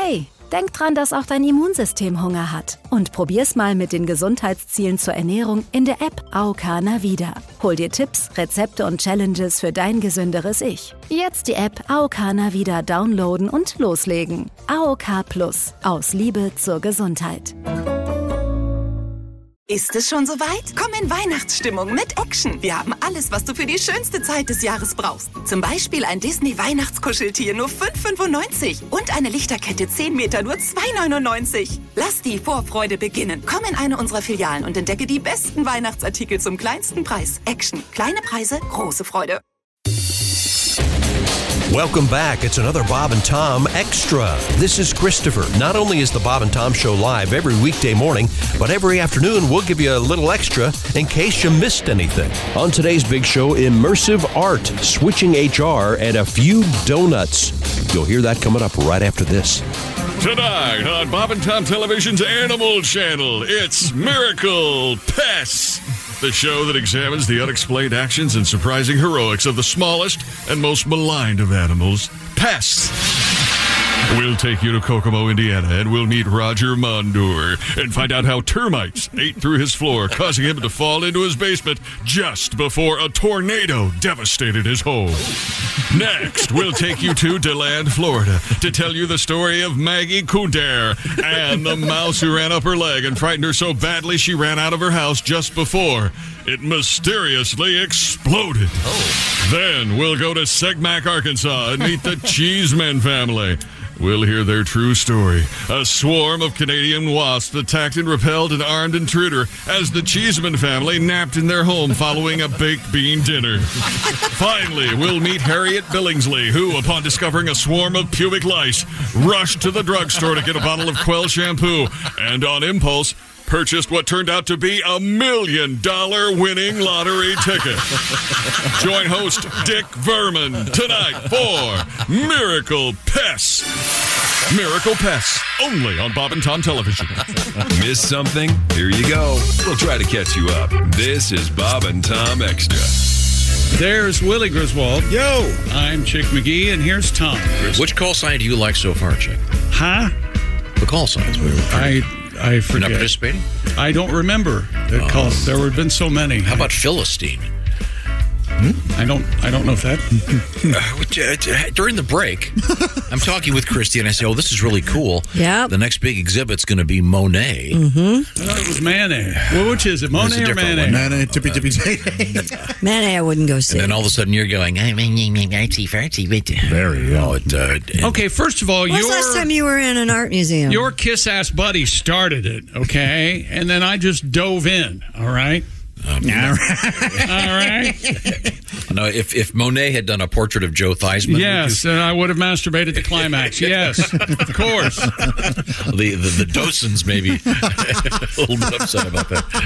Hey, denk dran, dass auch dein Immunsystem Hunger hat. Und probier's mal mit den Gesundheitszielen zur Ernährung in der App AOK Navida. Hol dir Tipps, Rezepte und Challenges für dein gesünderes Ich. Jetzt die App AOK Navida downloaden und loslegen. AOK Plus. Aus Liebe zur Gesundheit. Ist es schon soweit? Komm in Weihnachtsstimmung mit Action. Wir haben alles, was du für die schönste Zeit des Jahres brauchst. Zum Beispiel ein Disney-Weihnachtskuscheltier nur 5,95 und eine Lichterkette 10 Meter nur 2,99. Lass die Vorfreude beginnen. Komm in eine unserer Filialen und entdecke die besten Weihnachtsartikel zum kleinsten Preis. Action. Kleine Preise, große Freude. Welcome back. It's another Bob and Tom Extra. This is Christopher. Not only is the Bob and Tom Show live every weekday morning, but every afternoon we'll give you a little extra in case you missed anything. On today's big show, immersive art, switching HR, and a few donuts. You'll hear that coming up right after this. Tonight on Bob and Tom Television's Animal Channel, it's Miracle Pests. The show that examines the unexplained actions and surprising heroics of the smallest and most maligned of animals, pests. We'll take you to Kokomo, Indiana, and we'll meet Roger Mondor and find out how termites ate through his floor, causing him to fall into his basement just before a tornado devastated his home. Next, we'll take you to DeLand, Florida, to tell you the story of Maggie Kunder and the mouse who ran up her leg and frightened her so badly she ran out of her house just before it mysteriously exploded. Then we'll go to Segmack, Arkansas, and meet the Cheeseman family. We'll hear their true story. A swarm of Canadian wasps attacked and repelled an armed intruder as the Cheeseman family napped in their home following a baked bean dinner. Finally, we'll meet Harriet Billingsley, who, upon discovering a swarm of pubic lice, rushed to the drugstore to get a bottle of Quell shampoo and, on impulse, purchased what turned out to be $1 million winning lottery ticket. Join host Dick Vermin tonight for Miracle Pests. Miracle Pests, only on Bob and Tom Television. Missed something? Here you go. We'll try to catch you up. This is Bob and Tom Extra. There's Willie Griswold. Yo! I'm Chick McGee, and here's Tom. Which call sign do you like so far, Chick? Huh? The call signs. I forget. You're not participating? I don't remember the calls. There have been so many. How about Philistine? I don't know if that. During the break, I'm talking with Christy, and I say, "Oh, this is really cool. Yeah. The next big exhibit's going to be Monet." Mm-hmm. I thought it was Manet. Well, which is it, Monet or Manet? Manet, tippy. Manet, I wouldn't go see. And then all of a sudden, you're going, Very well. Okay, first of all, When's the last time you were in an art museum? Your kiss-ass buddy started it, okay? And then I just dove in, all right? All right. No, if Monet had done a portrait of Joe Theismann, yes, and I would have masturbated the climax. Yes, of course. The docents may be a little bit upset about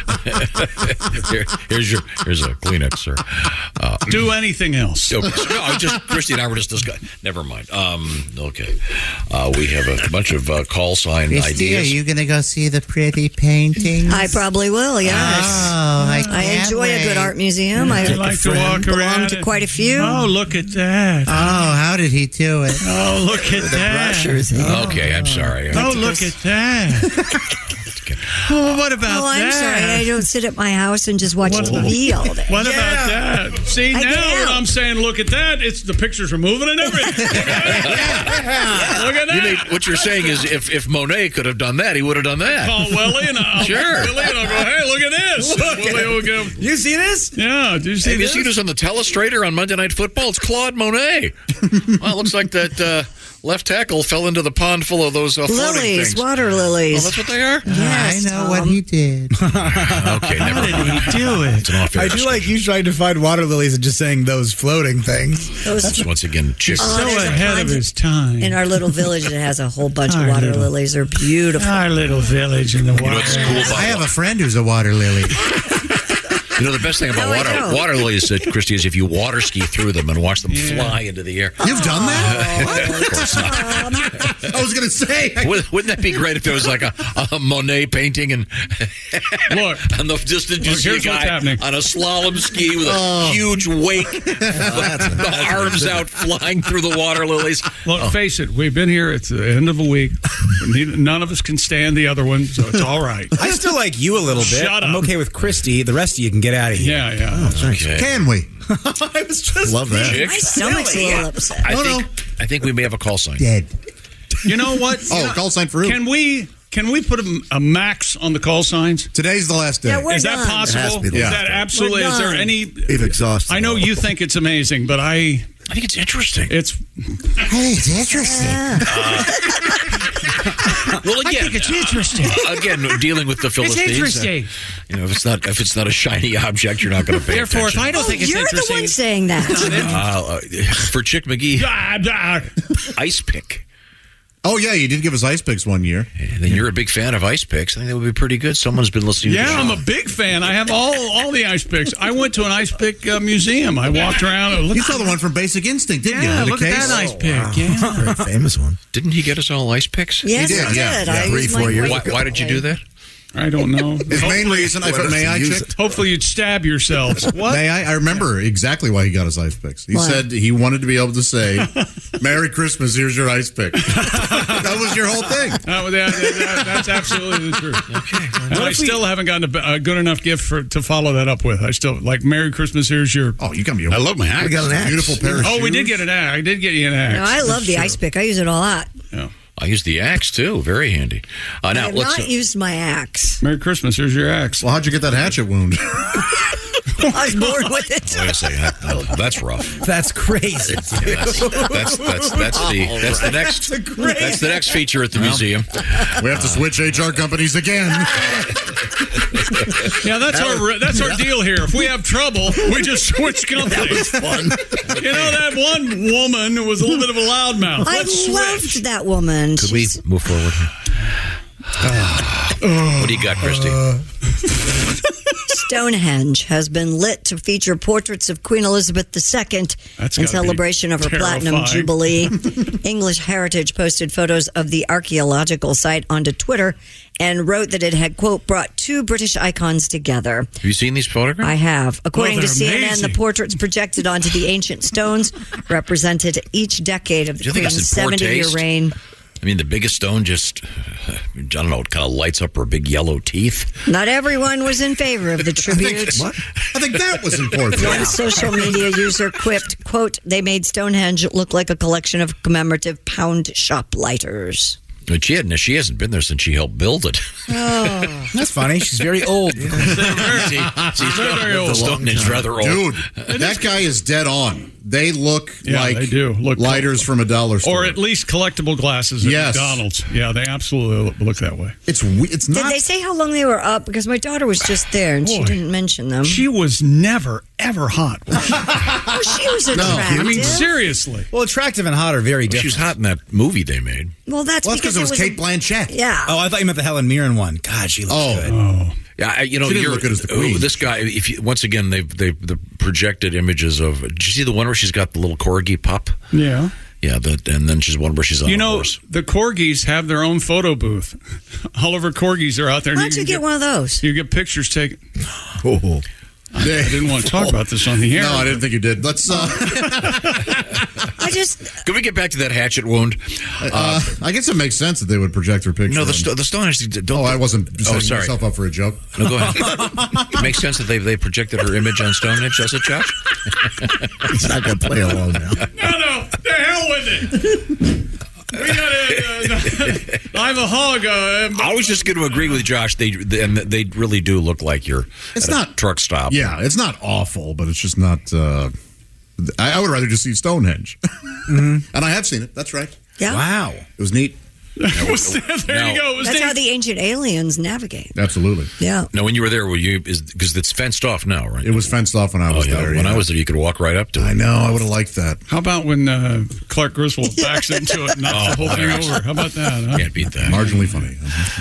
that. Here's a Kleenex, sir. Do anything else? No, Christy and I were just discussing. Never mind. Okay, we have a bunch of call sign Christy, ideas. are you going to go see the pretty paintings? I probably will. Yes. I enjoy a good art museum. I like to walk belong to around. quite a few. Oh, look at that. Oh, how did he do it? Oh, look at that. Okay, I'm sorry. Oh, look at that. Oh, what about that? I'm sorry. I don't sit at my house and just watch TV all day. What about that? See, now when I'm saying look at that, it's the pictures are moving and everything. Look at that. What you're saying is if Monet could have done that, he would have done that. Call Willie and I'll go, hey, look at this. Willie will go, you see this? Yeah, do you see this? You see this on the Telestrator on Monday Night Football? It's Claude Monet. Well, it looks like that left tackle fell into the pond full of those floating lilies, things. water lilies. Oh, that's what they are? Yes, I know what he did. Okay, never mind. How did he do it? I do like you trying to find water lilies and just saying those floating things. That's once again chick. So ahead of his time. In our little village, it has a whole bunch of water lilies. They're beautiful. Our little village in the water. You know what's cool about I have a friend who's a water lily. You know, the best thing about water lilies, Christy, is if you water ski through them and watch them fly into the air. You've done that? Of course not. I was going to say. Wouldn't that be great if there was like a Monet painting and look, and just see a guy on a slalom ski with a huge wake, the arms out flying through the water lilies. Look, face it, we've been here. It's the end of a week. None of us can stand the other one, so it's all right. I still like you a little bit. Shut up. I'm okay with Christy. The rest of you can get out of here. Yeah. Oh, okay. Can we? I was just Love that. Chick? My stomach's a little upset. I think we may have a call sign. Dead. You know what? Call sign for who? Can we put a max on the call signs? Today's the last day. Yeah, we're Is that done. possible? It has to be the Is last that day. absolutely? We're Is there done. any? We've exhausted. I know you think it's amazing, but I think it's interesting. It's Hey, it's interesting. Well, again, I think it's interesting. Again, dealing with the Philistines. It's interesting. If it's not a shiny object, you're not going to pay Therefore, attention. if I don't think it's You're the interesting, one saying that. For Chick McGee, ice pick. Oh, yeah, you did give us ice picks one year. And then you're a big fan of ice picks. I think that would be pretty good. Someone's been listening to the show. I'm a big fan. I have all the ice picks. I went to an ice pick museum. I walked around. And You saw the one from Basic Instinct, didn't you? Yeah, The look at case? that ice pick. Yeah. Very famous one. Didn't he get us all ice picks? Yes, did, I did. yeah. I 3-4 used my years great- Why did you do that? I don't know. His main reason, may I, Chick? Hopefully you'd stab yourselves. What? May I? I remember exactly why he got his ice picks. He Why? said he wanted to be able to say, Merry Christmas, here's your ice pick. That was your whole thing. That's absolutely the truth. Okay. And I still haven't gotten a good enough gift to follow that up with. I still, like, Merry Christmas, here's your... Oh, you got me. I love my axe. We got an axe. Beautiful pair of shoes. Oh, we did get an axe. I did get you an axe. No, I love the ice pick. I use it a lot. Yeah. I use the axe, too. Very handy. I Now, have let's... not used my axe. Merry Christmas, here's your axe. Well, how'd you get that hatchet wound? I was born with it. Wait a second. That's rough. That's crazy. That's the next feature at the museum. We have to switch HR companies again. Yeah, that's our deal here. If we have trouble, we just switch companies. That was fun. You know, that one woman who was a little bit of a loudmouth. I Let's loved switch. that woman. Could we move forward? What do you got, Christy? Stonehenge has been lit to feature portraits of Queen Elizabeth II That's in gotta celebration of her be Platinum terrifying. Jubilee. English Heritage posted photos of the archaeological site onto Twitter and wrote that it had, quote, brought two British icons together. Have you seen these photographs? I have. According to they're CNN, amazing. the portraits projected onto the ancient stones represented each decade of Do the you think Queen's it's in poor 70-year taste? reign. I mean, the biggest stone just, I don't know, it kind of lights up her big yellow teeth. Not everyone was in favor of the tribute. I think that was important. One social media user quipped, quote, they made Stonehenge look like a collection of commemorative pound shop lighters. But she hasn't been there since she helped build it. Oh. That's funny. She's very old. She's very old. Stonehenge rather old. Dude, that guy is dead on. They look like they do. Look lighters from a dollar store. Or at least collectible glasses at Yes. McDonald's. Yeah, they absolutely look that way. It's Did not. they say how long they were up? Because my daughter was just there and she Boy. didn't mention them. She was never, ever hot. Oh, she was attractive. I mean, seriously. Well, attractive and hot are very She different. was hot in that movie they made. Well, that's Well, because it was a- Kate Blanchett. Yeah. Oh, I thought you meant the Helen Mirren one. God, she looks good. Oh. Yeah, She didn't look good as the queen. This guy. If you, once again, they've the projected images of. Did you see the one where she's got the little corgi pup? Yeah. Yeah, and then she's one where she's on You a know, horse. the corgis have their own photo booth. All of our corgis are out there. Why don't you get one of those? You get pictures taken. Oh. I didn't want to talk about this on the air. No, I didn't think you did. Let's. I just. Can we get back to that hatchet wound? I guess it makes sense that they would project her picture. No, the Stonehenge. Don't. Oh, I wasn't setting sorry. myself up for a joke. No, go ahead. It makes sense that they projected her image on Stonehenge, does it, Josh? It's not going to play along now. No, the hell with it. We got I'm a hog. I was just going to agree with Josh. They really do look like you're It's at a not- truck stop. Yeah, it's not awful, but it's just not. I would rather just see Stonehenge. And I have seen it. That's right. Yeah. Wow. It was neat. there you go. It was That's neat. how the ancient aliens navigate. Absolutely. Yeah. Now, when you were there, because it's fenced off now, right? It was fenced off when I was there. When yeah. I was there, you could walk right up to it. I know. I would have liked that. How about when Clark Griswold backs into it and knocks the whole thing over? How about that? Huh? Can't beat that. Marginally funny.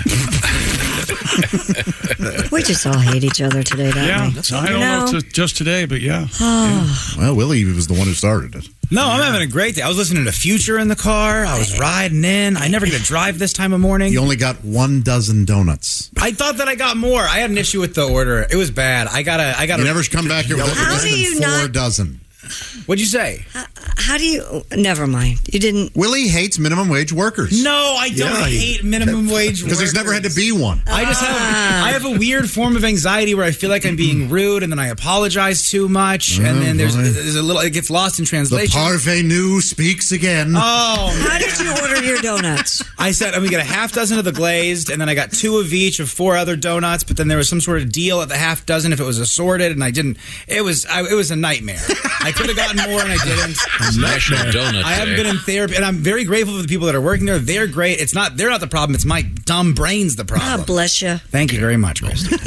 We just all hate each other today, don't Yeah, we? I don't know if it's just today, but yeah. Well, Willie was the one who started it. No, I'm having a great day. I was listening to Future in the car. I was riding in. I never get to drive this time of morning. You only got 1 dozen donuts. I thought that I got more. I had an issue with the order. It was bad. I gotta. You never come back here with How less do you than 4 not- dozen. What'd you say? How do you? Never mind. You didn't. Willie hates minimum wage workers. No, I don't hate minimum wage workers. Because there's never had to be one. I have a weird form of anxiety where I feel like I'm being rude, and then I apologize too much, and then there's a little. It gets lost in translation. The parvenu speaks again. Oh, how did you order your donuts? I said I'm gonna get a half dozen of the glazed, and then I got 2 of each of 4 other donuts. But then there was some sort of deal at the half dozen if it was assorted, and I didn't. It was a nightmare. I could have gotten more, and I didn't. National Donut I haven't Day. been in therapy, and I'm very grateful for the people that are working there. They're great. They're not the problem. It's my dumb brain's the problem. God bless you. Thank you very much, Kristen.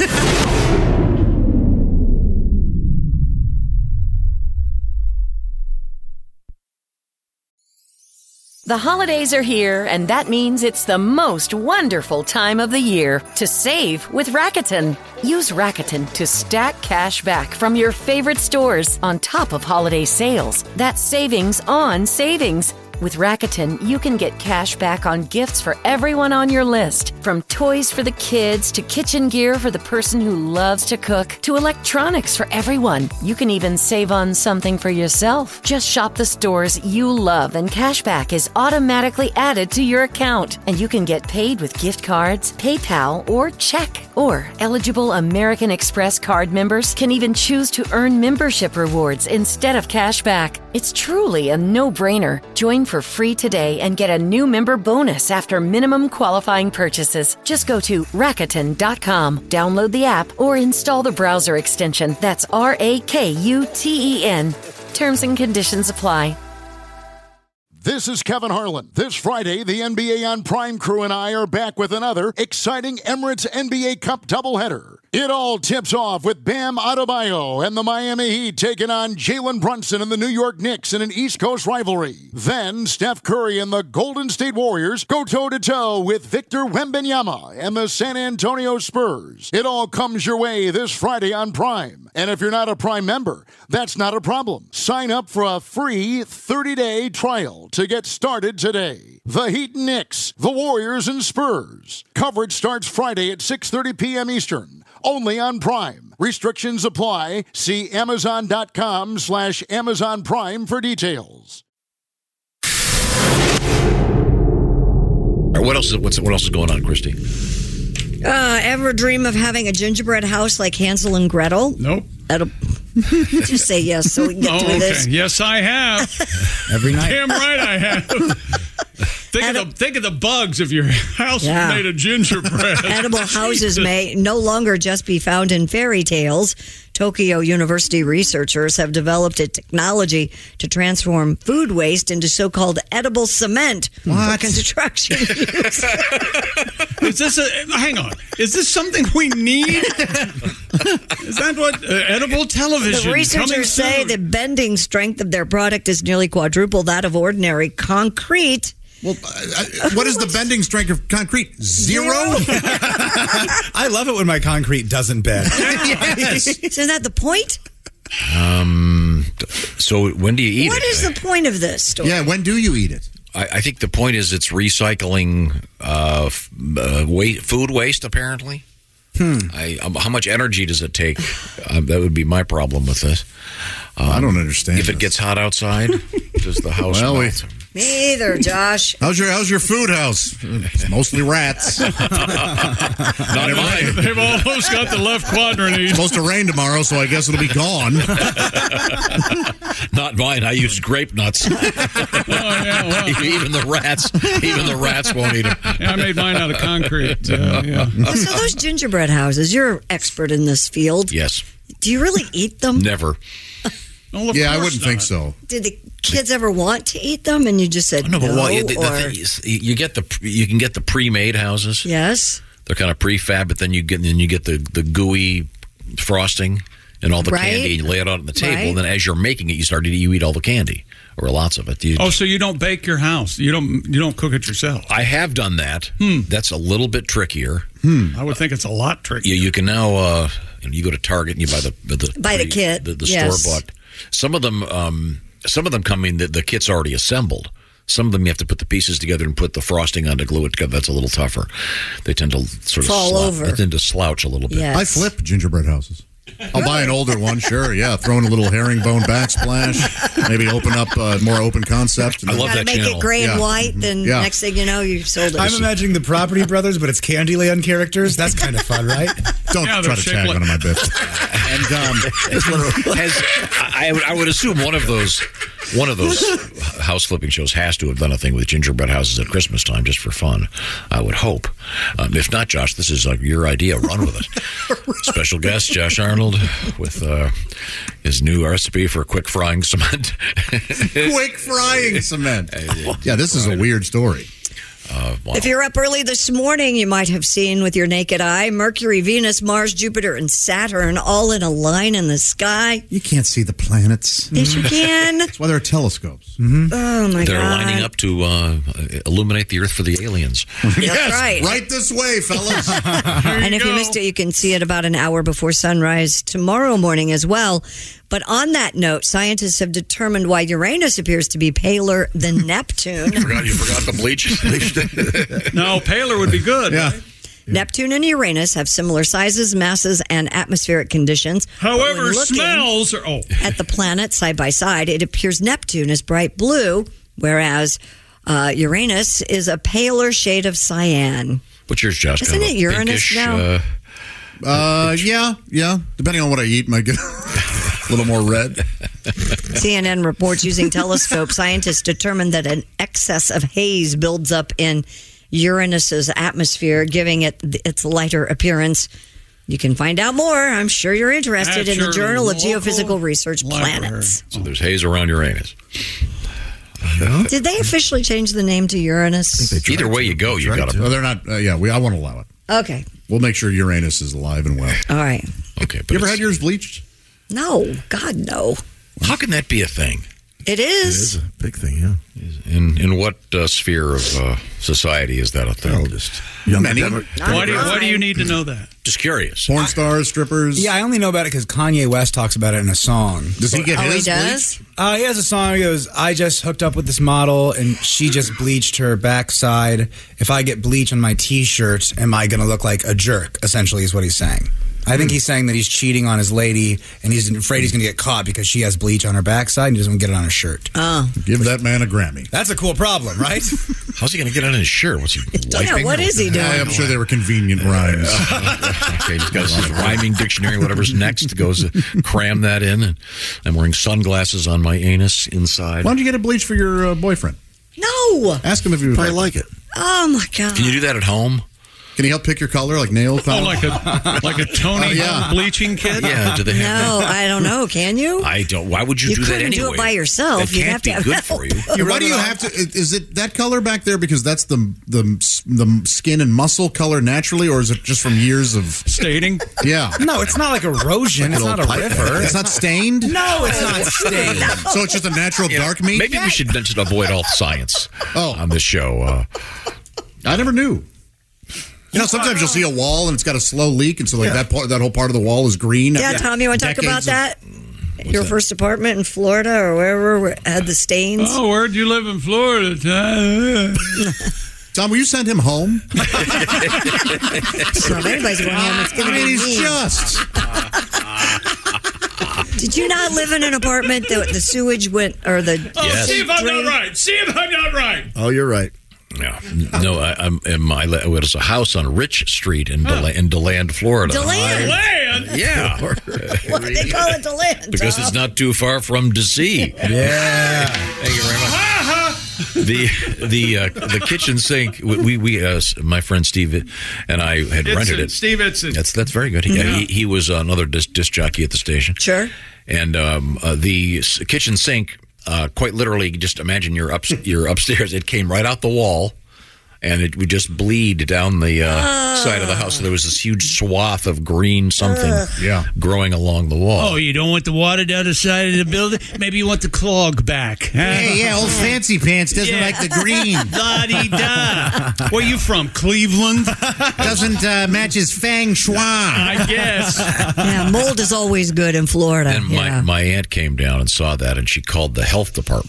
The holidays are here, and that means it's the most wonderful time of the year to save with Rakuten. Use Rakuten to stack cash back from your favorite stores on top of holiday sales. That's savings on savings. With Rakuten, you can get cash back on gifts for everyone on your list. From toys for the kids, to kitchen gear for the person who loves to cook, to electronics for everyone. You can even save on something for yourself. Just shop the stores you love, and cash back is automatically added to your account. And you can get paid with gift cards, PayPal, or check. Or eligible American Express card members can even choose to earn membership rewards instead of cash back. It's truly a no-brainer. Join for free today and get a new member bonus after minimum qualifying purchases. Just go to Rakuten.com, download the app, or install the browser extension. That's Rakuten. Terms and conditions apply. This is Kevin Harlan. This Friday, the NBA on Prime crew and I are back with another exciting Emirates NBA Cup doubleheader. It all tips off with Bam Adebayo and the Miami Heat taking on Jalen Brunson and the New York Knicks in an East Coast rivalry. Then Steph Curry and the Golden State Warriors go toe-to-toe with Victor Wembanyama and the San Antonio Spurs. It all comes your way this Friday on Prime. And if you're not a Prime member, that's not a problem. Sign up for a free 30-day trial to get started today. The Heat and Knicks, the Warriors and Spurs. Coverage starts Friday at 6:30 p.m. Eastern. Only on Prime. Restrictions apply. See Amazon.com/Amazon Prime for details. What else is going on, Christy? Ever dream of having a gingerbread house like Hansel and Gretel? Nope. Just say yes so we can get through this. Yes, I have. Every night. Damn right I have. Think of the bugs if your house was made of gingerbread. Edible houses may no longer just be found in fairy tales. Tokyo University researchers have developed a technology to transform food waste into so-called edible cement for construction use. Hang on. Is this something we need? Is that what edible television? The researchers say the bending strength of their product is nearly quadruple that of ordinary concrete. Well, what is the bending strength of concrete? Zero? I love it when my concrete doesn't bend. Yes. Isn't that the point? So when do you eat it? What is the point of this story? Yeah, when do you eat it? I think the point is it's recycling food waste, apparently. How much energy does it take? That would be my problem with this. I don't understand. If it gets hot outside, does the house melt? Me either, Josh. How's your food house? It's mostly rats. Not mine. They've almost got the left quadrant. It's supposed to rain tomorrow, so I guess it'll be gone. Not mine. I use grape nuts. Even the rats won't eat them. Yeah, I made mine out of concrete. So those gingerbread houses, you're an expert in this field. Yes. Do you really eat them? Never. Well, I wouldn't think so. Did the kids ever want to eat them, and you just said no? But the thing is, you can get the pre-made houses. Yes, they're kind of prefab, but then you get the gooey frosting and all the candy, and you lay it out on the table. Right. And then as you're making it, you eat all the candy or lots of it. So you don't bake your house? You don't cook it yourself? I have done that. That's a little bit trickier. I would think it's a lot trickier. You can now you go to Target and you buy the kit, the store bought. Some of them come in. The kit's already assembled. Some of them you have to put the pieces together and put the frosting on to glue it together. That's a little tougher. They tend to sort of fall over. They tend to slouch a little bit. Yes. I flip gingerbread houses. I'll buy an older one, sure. Yeah, throw in a little herringbone backsplash. Maybe open up more open concept. I love that make channel. it gray and white, then Yeah. next thing you know, you've sold it. I'm imagining the Property Brothers, but it's Candyland characters. That's kind of fun, right? Don't try to tag one of my bits. And I would assume one of those house flipping shows has to have done a thing with gingerbread houses at Christmas time just for fun. I would hope. If not, Josh, this is your idea. Run with it. Special guest Josh Arnold with his new recipe for quick frying cement. Quick frying cement. Yeah, this is a weird story. Wow. If you're up early this morning, you might have seen with your naked eye Mercury, Venus, Mars, Jupiter, and Saturn all in a line in the sky. You can't see the planets. Yes, you can. That's why there are telescopes. Oh, my God. They're lining up to illuminate the Earth for the aliens. That's right. Right this way, fellas. And if you missed it, you can see it about an hour before sunrise tomorrow morning as well. But on that note, scientists have determined why Uranus appears to be paler than Neptune. You forgot the bleach. No, paler would be good. Yeah. Right? Neptune and Uranus have similar sizes, masses, and atmospheric conditions. However, But when looking smells are... at the planets side by side, it appears Neptune is bright blue, whereas Uranus is a paler shade of cyan. What's yours, Josh? Isn't it Uranus now? Yeah. Depending on what I eat, might get a little more red. CNN reports using telescopes, scientists determined that an excess of haze builds up in Uranus's atmosphere, giving it its lighter appearance. You can find out more. I'm sure you're interested in the Journal of Geophysical Research Planets. So there's haze around Uranus. Did they officially change the name to Uranus? Either way you go, you got to. No, they're not. I won't allow it. Okay. We'll make sure Uranus is alive and well. All right. Okay. You ever had yours bleached? No. God, no. How can that be a thing? It is. It is a big thing, yeah. In what sphere of society is that a thing? Many. Why do you need to know that? Just curious. Porn stars, strippers. Yeah, I only know about it because Kanye West talks about it in a song. Does he get Oh, his he does? bleached? He has a song. He goes, I just hooked up with this model and she just bleached her backside. If I get bleach on my T-shirt, am I going to look like a jerk? Essentially is what he's saying. I think he's saying that he's cheating on his lady and he's afraid he's going to get caught because she has bleach on her backside and he doesn't want to get it on her shirt. Oh. Give that man a Grammy. That's a cool problem, right? How's he going to get it on his shirt? What's he wiping? Yeah, what is he doing? I'm sure they were convenient rhymes. Okay, he's got his rhyming dictionary, whatever's next, goes to cram that in. And I'm wearing sunglasses on my anus inside. Why don't you get it bleached for your boyfriend? No. Ask him if he would Probably like it. Oh, my God. Can you do that at home? Can he help pick your color, like nail color? Oh, like a Tony bleaching kit? Yeah, do they have No, I don't know. Can you? I don't. Why would you do that couldn't anyway? do it by yourself. That You'd can't have to be have good help. for you. Yeah, why do you have to? Is it that color back there because that's the skin and muscle color naturally, or is it just from years of Stating? Yeah. No, it's not like erosion. It's not a river. It's not stained. No, it's not stained. So it's just a natural dark meat. Maybe we should just avoid all science on this show. I never knew. You know, sometimes you'll see a wall and it's got a slow leak, and so like that whole part of the wall is green. Yeah, Tom, you want to talk about that? Your first apartment in Florida or wherever had the stains? Oh, where'd you live in Florida, Tom? Tom, will you send him home? So if anybody's going home, it's going to be he's me. just. Did you not live in an apartment that the sewage went, or the... Yes. See if I'm not right. See if I'm not right. Oh, you're right. No, it was a house on Rich Street in DeLand, Florida. DeLand? Land? Yeah. What do they call it, DeLand? Because it's not too far from DC. Yeah. Thank you very much. The kitchen sink. We my friend Steve and I had rented it. Steve Itson. That's very good. He was another disc jockey at the station. Sure. And the kitchen sink. Quite literally, just imagine you're upstairs. It came right out the wall, and it would just bleed down the side of the house. So there was this huge swath of green something growing along the wall. Oh, you don't want the water down the side of the building? Maybe you want the clog back. Huh? Yeah, old fancy pants doesn't like the green. La-di-da. Where you from, Cleveland? Doesn't match his feng shui. I guess. Yeah, mold is always good in Florida. And my aunt came down and saw that, and she called the health department.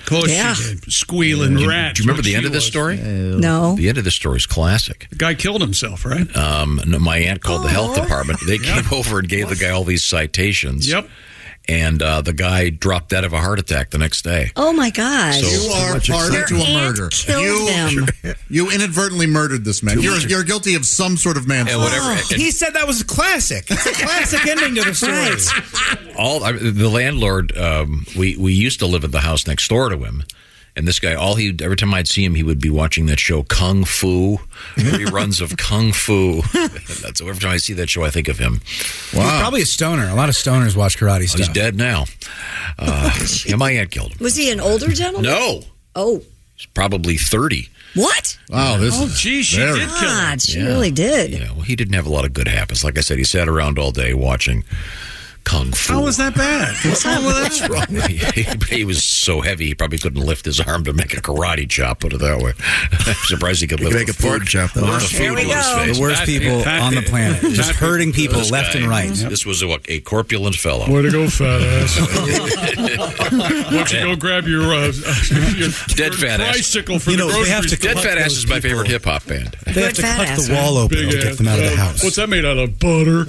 course she did. Squealing rat. Do you remember the end of this story? No. The end of this story is classic. The guy killed himself, right? No, my aunt called the health department. They came over and gave the guy all these citations. Yep. And the guy dropped dead of a heart attack the next day. Oh, my gosh. So- You are party to a murder. You inadvertently murdered this man. You're guilty of some sort of manslaughter. He said that was a classic. It's a classic ending to the story. The landlord, we used to live at the house next door to him. And this guy, every time I'd see him, he would be watching that show Kung Fu, reruns of Kung Fu. So every time I see that show, I think of him. Wow. He's probably a stoner. A lot of stoners watch karate stuff. He's dead now. My aunt killed him. Was he an older gentleman? No. Oh. He's probably 30. What? Wow, gee, she did kill him. God, she really did. Yeah, well, he didn't have a lot of good habits. Like I said, he sat around all day watching Kung Fu. How was that bad? What's wrong with that? He was so heavy, he probably couldn't lift his arm to make a karate chop, put it that way. I'm surprised he could lift make a pork chop, though. Here we go. The worst people on the planet. Just hurting people left and right. This was a corpulent fellow. Way to go, fat ass. Why don't you go grab your Dead fat ass. tricycle for the grocery store. Dead Fat Ass is my favorite hip hop band. They have to cut the wall open to get them out of the house. What's that made out of? Butter.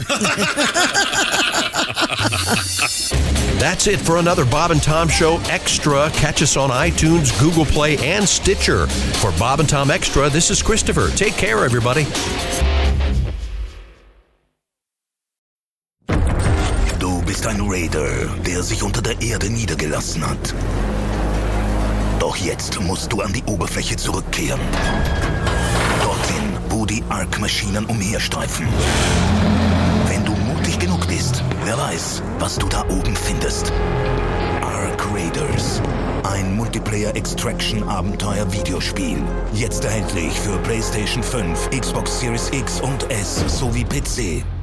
That's it for another Bob and Tom Show Extra. Catch us on iTunes, Google Play, and Stitcher. For Bob and Tom Extra, this is Christopher. Take care, everybody. Du bist ein Raider, der sich unter der Erde niedergelassen hat. Doch jetzt musst du an die Oberfläche zurückkehren. Dorthin, wo die Ark-Maschinen umherstreifen. Wenn du mutig genug bist, wer weiß, was du da oben findest. Ark Raiders. Ein Multiplayer-Extraction-Abenteuer-Videospiel. Jetzt erhältlich für PlayStation 5, Xbox Series X und S sowie PC.